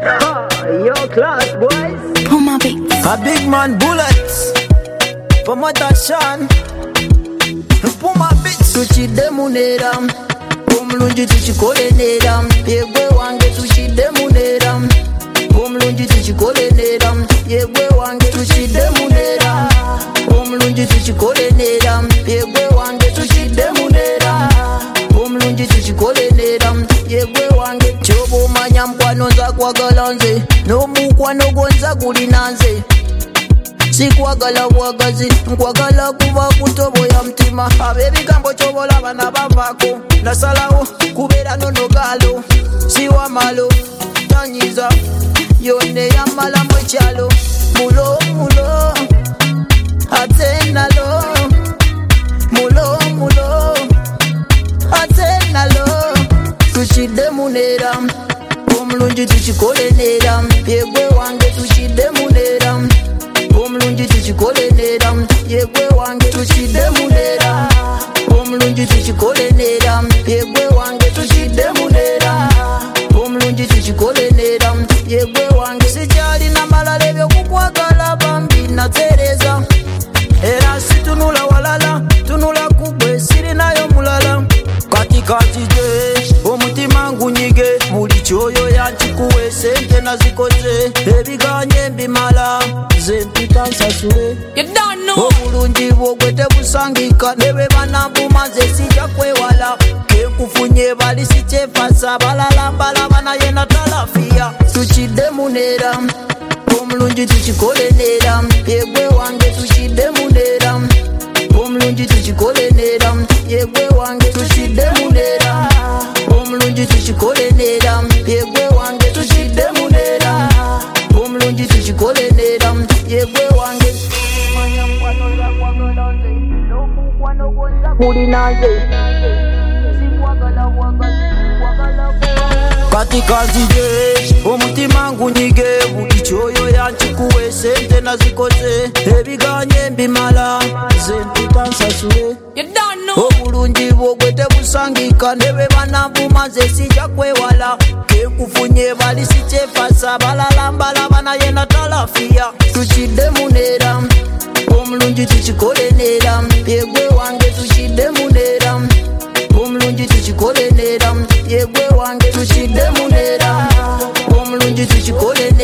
Yo, class boys. Pull my beats. A big man bullets. For my Tashan. Pull my beats. Tuchide munera. Omulungi tuchikole nera. Yegwe wange tuchide munera. Omulungi tuchikole nera. Yegwe wange tuchide munera. Omulungi tuchikole nera. Yegwe wange tuchide munera. Omulungi tuchikole nera. Yegwe wange chobo manya mkwano nza kwagala nze n'omukwano gonza gulina nze sikwagala bwagazi nkwagala kuba kutobo ya mtima ab'ebigambo kyobola bana bavaako nasalawo kubeera nonogalo siwa malo tanyiza yonne yamalamu ekyalo mulo mulo ate nalo mulo mulo ate nalo tuchide munera omulungi tuchikole nera yegwe wange tuchide munera omulungi tuchikole nera yegwe wange tuchide munera omulungi tuchikole nera yegwe wange tuchide munera omulungi tuchikole nera yegwe wange sikyalina malala ebyokukwagala bambi natereza era situnula walala tunula kugwe sirinayo mulala katikati je omutima ngunyige buli kyoyo yankikuwe sente nazikoze ebiganye mbimala ze mpita nsasule obulungi bwogwe tebusangika ne bwe banambuma nze sijja kwewala kekufunye bali sikyefasa balala mbalaba naye natalafiya tuchidde munera omulungi tuchikole nera yegwe wange tuchidde munera omulungi tuchikole nera yegwe wange tuchidde munera omulungi tuchikole nera yegwe wange tuchidde munera omulungi tuchikole nera yegwe wange manya mkwano za kwagala nze n'omukwano gonza gulina nze sikwagala bwagazi kwagala katikati je omutima ngunyige buli kyoyo yankikuwe sente nazikoze ebiganye mbimala ze mpita nsasule obulungi bwogwe tebusangika ne bwe banambuma nze sijja kwewala kekufunye bali sikyefasa balala mbalaba naye natalafiya tuchidde munera omulungi tuchikole nera yegwe wange tuchidde munera omulungi tuchikole nera yegwe wange tuchidde munera omulungi tuchikole